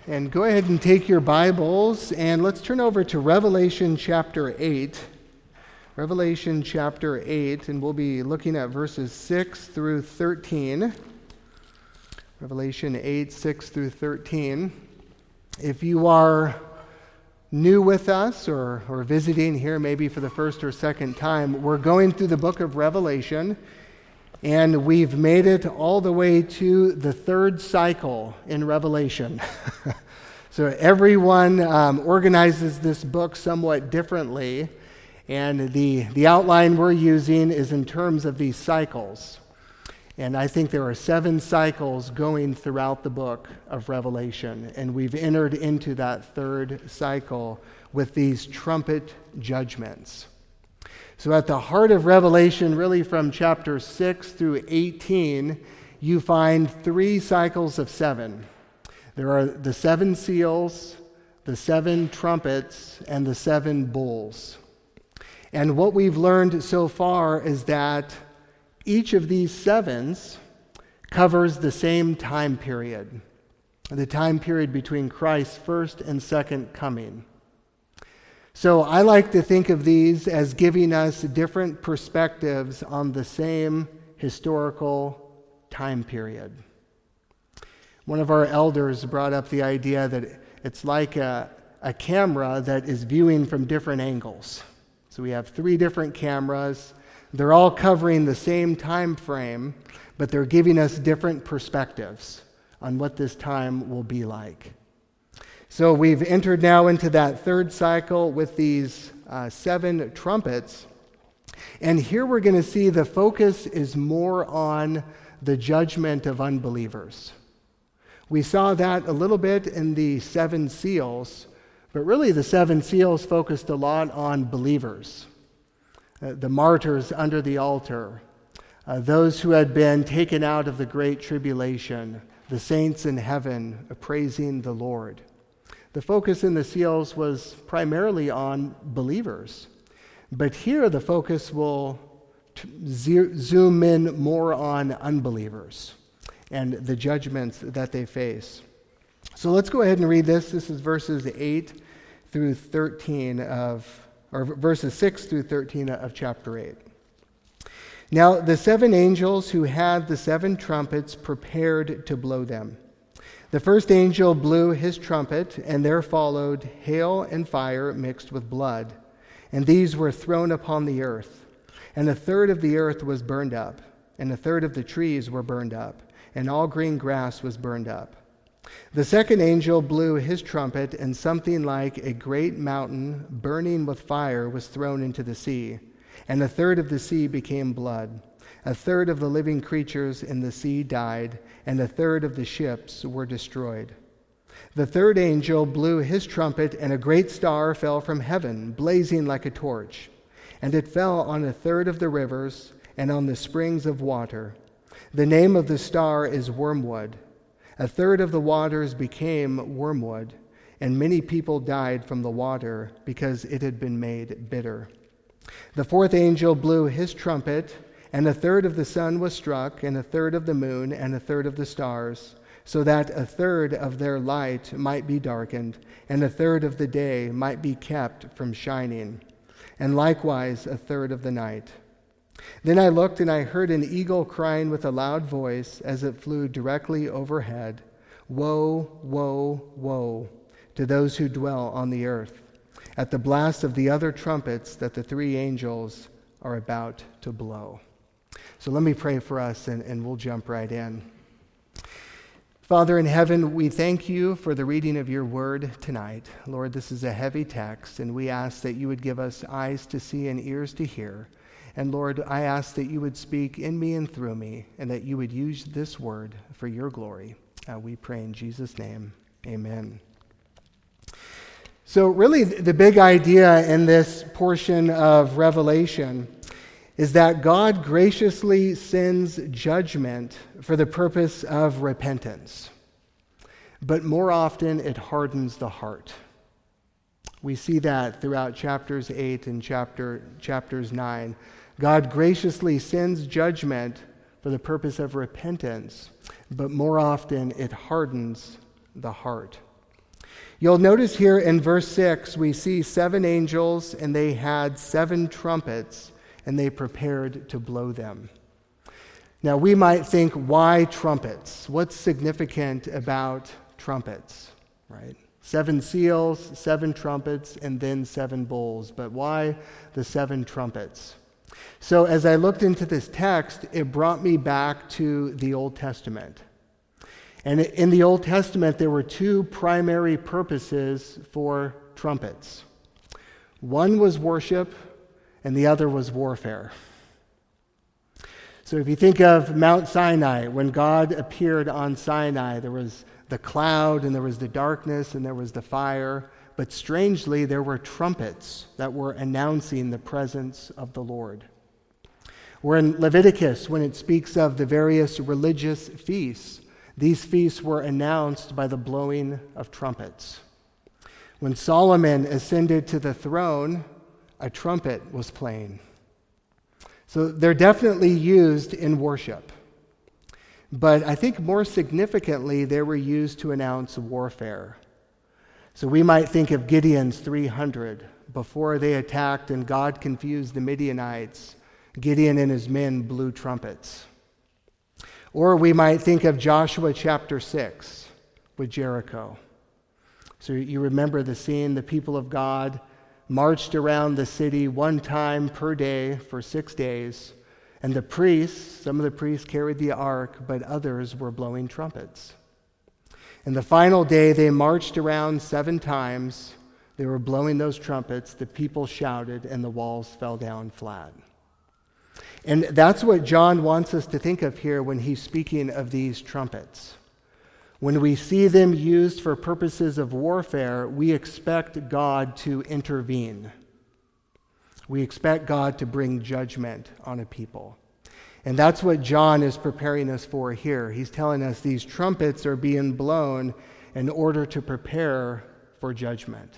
And go ahead and take your Bibles and let's turn over to Revelation chapter 8. Revelation chapter 8, and we'll be looking at verses 6 through 13. Revelation 8, 6 through 13. If you are new with us or visiting here maybe for the first or second time, we're going through the book of Revelation, and we've made it all the way to the third cycle in Revelation. So everyone organizes this book somewhat differently, and the outline we're using is in terms of these cycles. And I think there are 7 cycles going throughout the book of Revelation, and we've entered into that third cycle with these trumpet judgments. So at the heart of Revelation, really from chapter 6 through 18, you find 3 cycles of 7. There are the 7 seals, the 7 trumpets, and the 7 bowls. And what we've learned so far is that each of these 7s covers the same time period, the time period between Christ's first and second coming. So I like to think of these as giving us different perspectives on the same historical time period. One of our elders brought up the idea that it's like a camera that is viewing from different angles. So we have 3 different cameras. They're all covering the same time frame, but they're giving us different perspectives on what this time will be like. So we've entered now into that third cycle with these 7 trumpets. And here we're going to see the focus is more on the judgment of unbelievers. We saw that a little bit in the 7 seals, but really the 7 seals focused a lot on believers. The martyrs under the altar, those who had been taken out of the great tribulation, the saints in heaven praising the Lord. The focus in the seals was primarily on believers. But here the focus will zoom in more on unbelievers and the judgments that they face. So let's go ahead and read this. This is verses 8 through 13 or verses 6 through 13 of chapter 8. Now the 7 angels who had the 7 trumpets prepared to blow them. The first angel blew his trumpet, and there followed hail and fire mixed with blood, and these were thrown upon the earth. And a third of the earth was burned up, and a third of the trees were burned up, and all green grass was burned up. The second angel blew his trumpet, and something like a great mountain burning with fire was thrown into the sea, and a third of the sea became blood. A third of the living creatures in the sea died, and a third of the ships were destroyed. The third angel blew his trumpet, and a great star fell from heaven, blazing like a torch. And it fell on a third of the rivers and on the springs of water. The name of the star is Wormwood. A third of the waters became wormwood, and many people died from the water because it had been made bitter. The fourth angel blew his trumpet, and a third of the sun was struck, and a third of the moon, and a third of the stars, so that a third of their light might be darkened, and a third of the day might be kept from shining, and likewise a third of the night. Then I looked, and I heard an eagle crying with a loud voice as it flew directly overhead, "Woe, woe, woe to those who dwell on the earth, at the blast of the other trumpets that the 3 angels are about to blow." So let me pray for us, and we'll jump right in. Father in heaven, we thank you for the reading of your word tonight. Lord, this is a heavy text, and we ask that you would give us eyes to see and ears to hear. And Lord, I ask that you would speak in me and through me, and that you would use this word for your glory. We pray in Jesus' name. Amen. So really, the big idea in this portion of Revelation is that God graciously sends judgment for the purpose of repentance. But more often, it hardens the heart. We see that throughout chapters 8 and chapters 9. God graciously sends judgment for the purpose of repentance, but more often it hardens the heart. You'll notice here in verse 6, we see 7 angels, and they had 7 trumpets, and they prepared to blow them. Now, we might think, why trumpets? What's significant about trumpets, right? 7 seals, 7 trumpets, and then 7 bowls. But why the 7 trumpets? So as I looked into this text, it brought me back to the Old Testament. And in the Old Testament, there were 2 primary purposes for trumpets. One was worship, and the other was warfare. So if you think of Mount Sinai, when God appeared on Sinai, there was the cloud, and there was the darkness, and there was the fire. But strangely, there were trumpets that were announcing the presence of the Lord. Or in Leviticus, when it speaks of the various religious feasts, these feasts were announced by the blowing of trumpets. When Solomon ascended to the throne, a trumpet was playing. So they're definitely used in worship. But I think more significantly, they were used to announce warfare. So we might think of Gideon's 300. Before they attacked and God confused the Midianites, Gideon and his men blew trumpets. Or we might think of Joshua chapter 6 with Jericho. So you remember the scene, the people of God marched around the city 1 time per day for 6 days, and the priests, some of the priests carried the ark, but others were blowing trumpets. And the final day, they marched around 7 times. They were blowing those trumpets. The people shouted, and the walls fell down flat. And that's what John wants us to think of here when he's speaking of these trumpets. When we see them used for purposes of warfare, we expect God to intervene. We expect God to bring judgment on a people. And that's what John is preparing us for here. He's telling us these trumpets are being blown in order to prepare for judgment.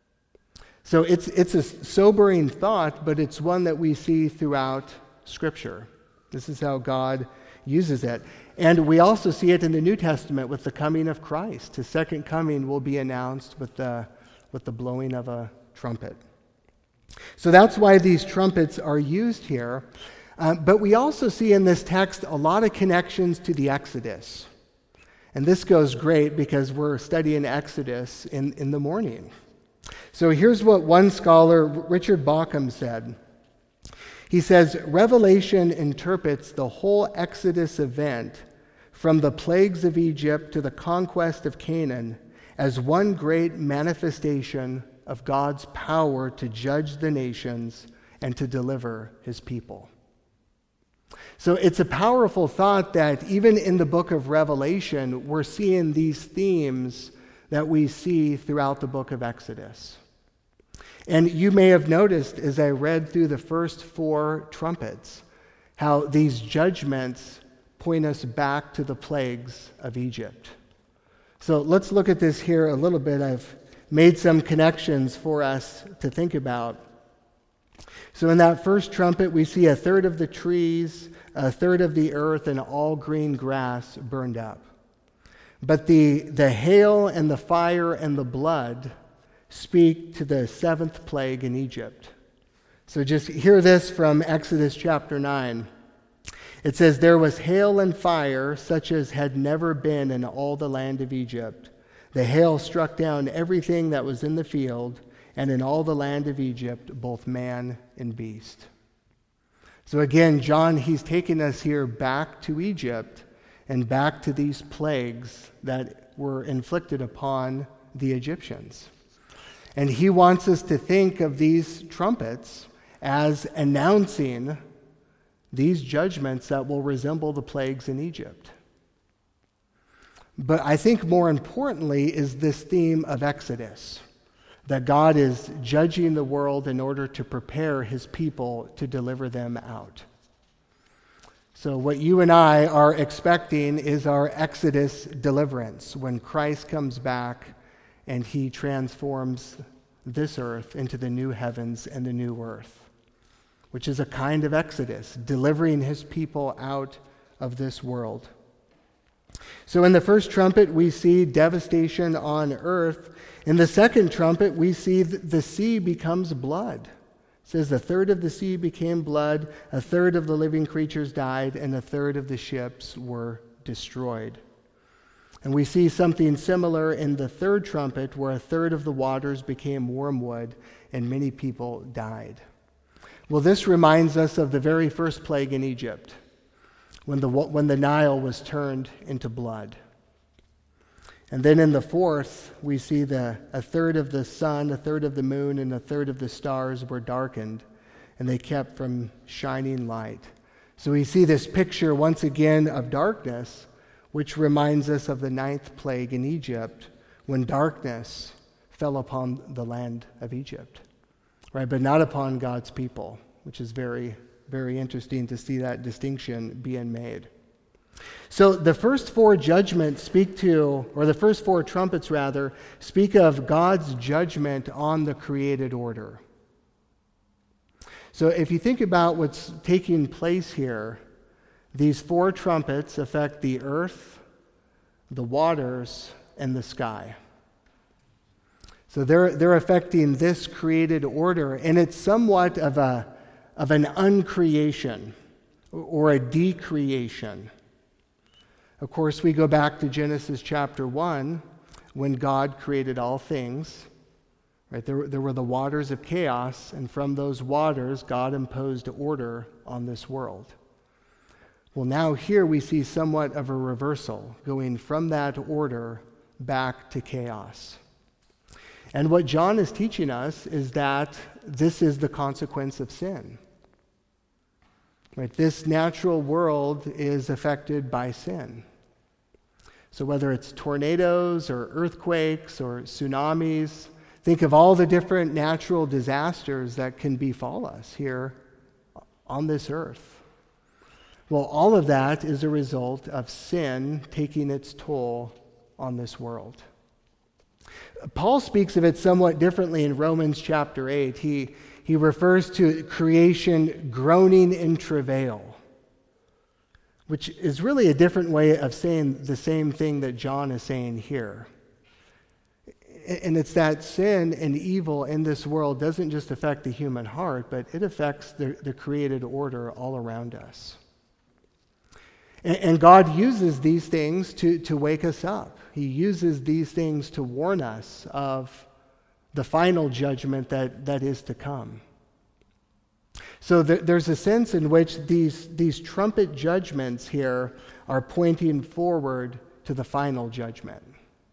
So it's a sobering thought, but it's one that we see throughout Scripture. This is how God uses it. And we also see it in the New Testament with the coming of Christ. His second coming will be announced with the blowing of a trumpet. So that's why these trumpets are used here. But we also see in this text a lot of connections to the Exodus. And this goes great because we're studying Exodus in the morning. So here's what one scholar, Richard Bauckham, said. He says, Revelation interprets the whole Exodus event from the plagues of Egypt to the conquest of Canaan as one great manifestation of God's power to judge the nations and to deliver his people. So it's a powerful thought that even in the book of Revelation, we're seeing these themes that we see throughout the book of Exodus. And you may have noticed as I read through the first 4 trumpets, how these judgments point us back to the plagues of Egypt. So let's look at this here a little bit. I've made some connections for us to think about. So in that first trumpet, we see 1/3 of the trees, 1/3 of the earth, and all green grass burned up. But the hail and the fire and the blood speak to the 7th plague in Egypt. So just hear this from Exodus chapter 9. It says, There was hail and fire such as had never been in all the land of Egypt. The hail struck down everything that was in the field, and in all the land of Egypt, both man and beast. So again, John, he's taking us here back to Egypt and back to these plagues that were inflicted upon the Egyptians. And he wants us to think of these trumpets as announcing these judgments that will resemble the plagues in Egypt. But I think more importantly is this theme of Exodus, that God is judging the world in order to prepare his people to deliver them out. So what you and I are expecting is our Exodus deliverance when Christ comes back and he transforms this earth into the new heavens and the new earth, which is a kind of Exodus, delivering his people out of this world. So in the first trumpet, we see devastation on earth. In the second trumpet, we see the sea becomes blood. It says a third of the sea became blood, a third of the living creatures died, and a third of the ships were destroyed. And we see something similar in the third trumpet, where a third of the waters became wormwood, and many people died. Well, this reminds us of the very first plague in Egypt, when the Nile was turned into blood. And then in the fourth, we see a third of the sun, a third of the moon, and a third of the stars were darkened, and they kept from shining light. So we see this picture once again of darkness, which reminds us of the ninth plague in Egypt, when darkness fell upon the land of Egypt, right? But not upon God's people, which is very, very interesting to see that distinction being made. So the first four judgments the first four trumpets rather, speak of God's judgment on the created order. So if you think about what's taking place here, these four trumpets affect the earth, the waters, and the sky. So they're affecting this created order, and it's somewhat of an uncreation or a decreation. Of course, we go back to Genesis chapter 1, when God created all things. Right? There were the waters of chaos, and from those waters, God imposed order on this world. Well, now here we see somewhat of a reversal, going from that order back to chaos. And what John is teaching us is that this is the consequence of sin. Right? This natural world is affected by sin. So whether it's tornadoes or earthquakes or tsunamis, think of all the different natural disasters that can befall us here on this earth. Well, all of that is a result of sin taking its toll on this world. Paul speaks of it somewhat differently in Romans chapter 8. He refers to creation groaning in travail, which is really a different way of saying the same thing that John is saying here. And it's that sin and evil in this world doesn't just affect the human heart, but it affects the created order all around us. And God uses these things to wake us up. He uses these things to warn us of the final judgment that is to come. So there's a sense in which these trumpet judgments here are pointing forward to the final judgment.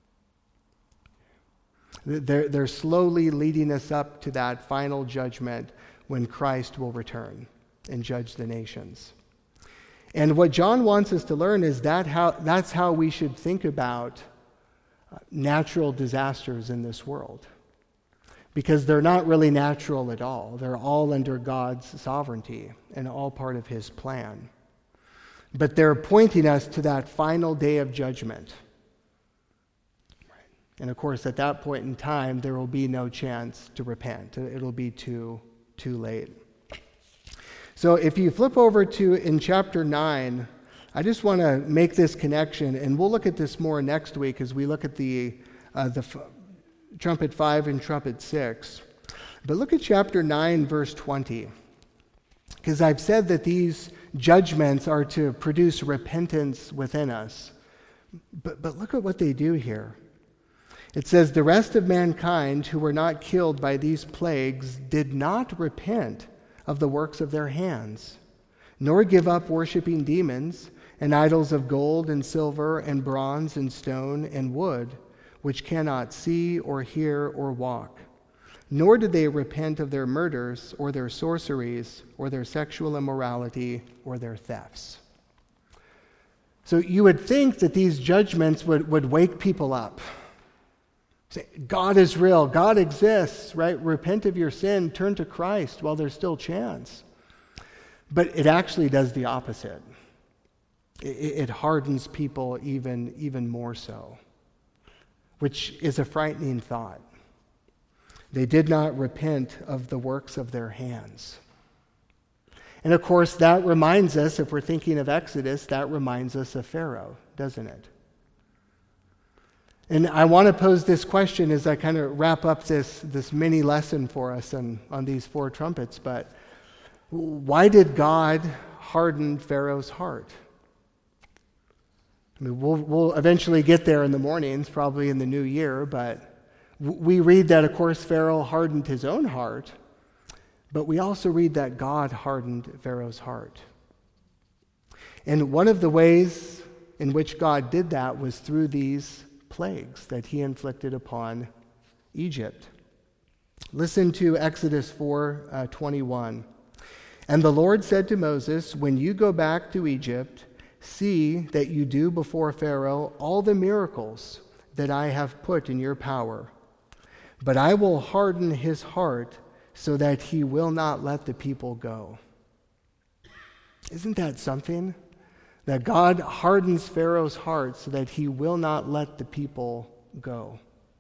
They're slowly leading us up to that final judgment when Christ will return and judge the nations. And what John wants us to learn is that's how we should think about natural disasters in this world. Because they're not really natural at all. They're all under God's sovereignty and all part of his plan. But they're pointing us to that final day of judgment. And of course, at that point in time, there will be no chance to repent. It'll be too late. So if you flip over to in chapter 9, I just want to make this connection, and we'll look at this more next week as we look at the trumpet 5 and trumpet 6. But look at chapter 9, verse 20. Because I've said that these judgments are to produce repentance within us. But look at what they do here. It says, "The rest of mankind who were not killed by these plagues did not repent of the works of their hands, nor give up worshiping demons and idols of gold and silver and bronze and stone and wood, which cannot see or hear or walk. Nor did they repent of their murders or their sorceries or their sexual immorality or their thefts." So you would think that these judgments would wake people up. Say, God is real. God exists, right? Repent of your sin. Turn to Christ while there's still chance. But it actually does the opposite. It hardens people even more so, which is a frightening thought. They did not repent of the works of their hands. And of course, that reminds us, if we're thinking of Exodus, that reminds us of Pharaoh, doesn't it? And I want to pose this question as I kind of wrap up this mini lesson for us on these 4 trumpets. But why did God harden Pharaoh's heart? I mean, we'll eventually get there in the mornings, probably in the new year, but we read that, of course, Pharaoh hardened his own heart, but we also read that God hardened Pharaoh's heart. And one of the ways in which God did that was through these plagues that he inflicted upon Egypt. Listen to Exodus 4:21. And the Lord said to Moses, when you go back to Egypt, see that you do before Pharaoh all the miracles that I have put in your power. But I will harden his heart so that he will not let the people go. Isn't that something? That God hardens Pharaoh's heart so that he will not let the people go.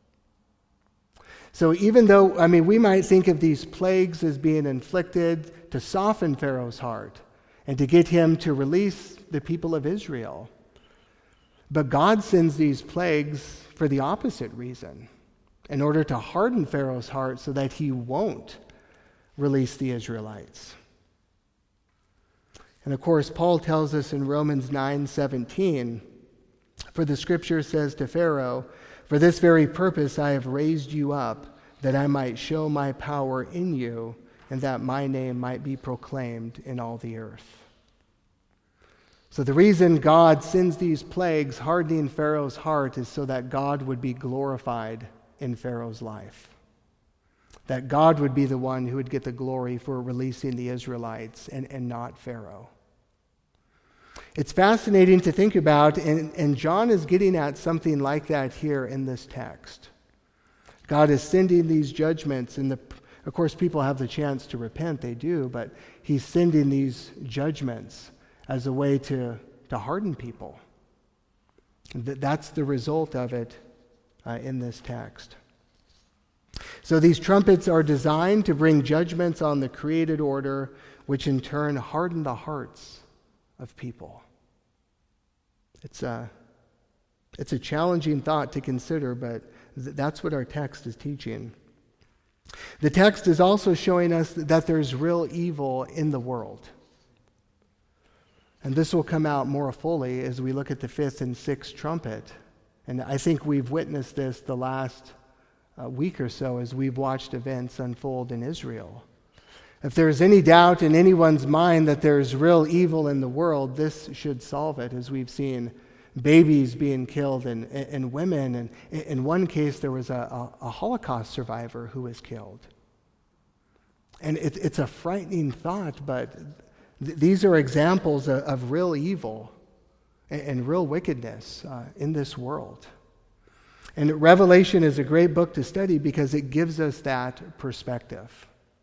So even though, we might think of these plagues as being inflicted to soften Pharaoh's heart and to get him to release the people of Israel. But God sends these plagues for the opposite reason, in order to harden Pharaoh's heart so that he won't release the Israelites. And of course, Paul tells us in Romans 9:17, for the scripture says to Pharaoh, for this very purpose I have raised you up, that I might show my power in you, and that my name might be proclaimed in all the earth. So the reason God sends these plagues hardening Pharaoh's heart is so that God would be glorified in Pharaoh's life. That God would be the one who would get the glory for releasing the Israelites and not Pharaoh. It's fascinating to think about, and John is getting at something like that here in this text. God is sending these judgments, and of course people have the chance to repent, they do, but he's sending these judgments as a way to harden people. That's the result of it in this text. So these trumpets are designed to bring judgments on the created order, which in turn harden the hearts of people. It's a challenging thought to consider, but that's what our text is teaching. The text is also showing us that there's real evil in the world. And this will come out more fully as we look at the 5th and 6th trumpet. And I think we've witnessed this the last week or so as we've watched events unfold in Israel. If there's any doubt in anyone's mind that there's real evil in the world, this should solve it, as we've seen babies being killed and women. And in one case, there was a Holocaust survivor who was killed. And it's a frightening thought, but these are examples of real evil and real wickedness in this world. And Revelation is a great book to study because it gives us that perspective.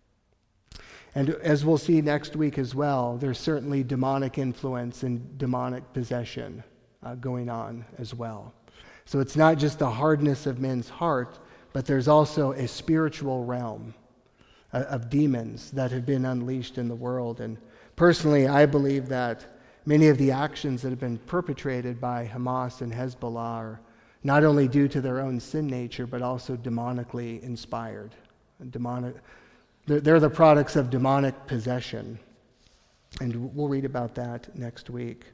And as we'll see next week as well, there's certainly demonic influence and demonic possession going on as well. So it's not just the hardness of men's heart, but there's also a spiritual realm of demons that have been unleashed in the world. And personally, I believe that many of the actions that have been perpetrated by Hamas and Hezbollah are not only due to their own sin nature, but also demonically inspired. They're the products of demonic possession. And we'll read about that next week.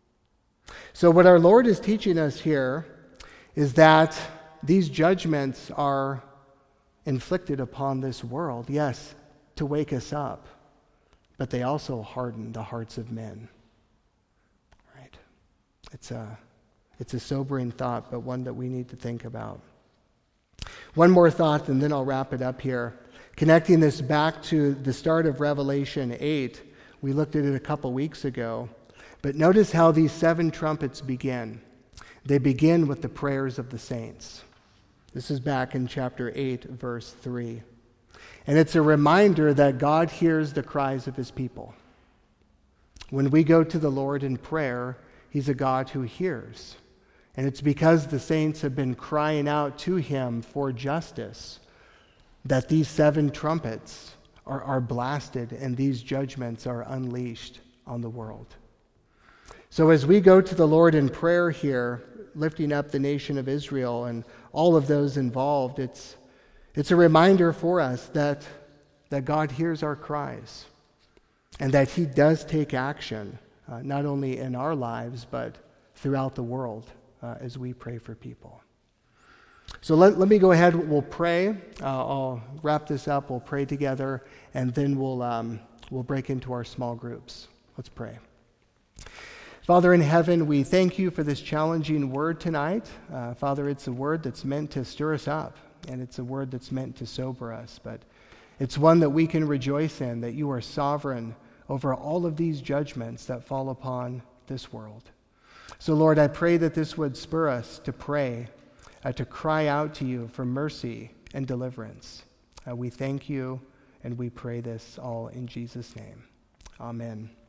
So what our Lord is teaching us here is that these judgments are inflicted upon this world, yes, to wake us up, but they also harden the hearts of men. Right? It's a sobering thought, but one that we need to think about. One more thought, and then I'll wrap it up here. Connecting this back to the start of Revelation 8, we looked at it a couple weeks ago, but notice how these 7 trumpets begin. They begin with the prayers of the saints. This is back in chapter 8, verse 3. And it's a reminder that God hears the cries of his people. When we go to the Lord in prayer, he's a God who hears. And it's because the saints have been crying out to him for justice that these 7 trumpets are blasted and these judgments are unleashed on the world. So as we go to the Lord in prayer here, lifting up the nation of Israel and all of those involved, it's a reminder for us that God hears our cries and that he does take action, not only in our lives, but throughout the world as we pray for people. So let me go ahead. We'll pray. I'll wrap this up. We'll pray together, and then we'll break into our small groups. Let's pray. Father in heaven, we thank you for this challenging word tonight. Father, it's a word that's meant to stir us up, and it's a word that's meant to sober us, but it's one that we can rejoice in, that you are sovereign over all of these judgments that fall upon this world. So Lord, I pray that this would spur us to pray, to cry out to you for mercy and deliverance. We thank you, and we pray this all in Jesus' name. Amen.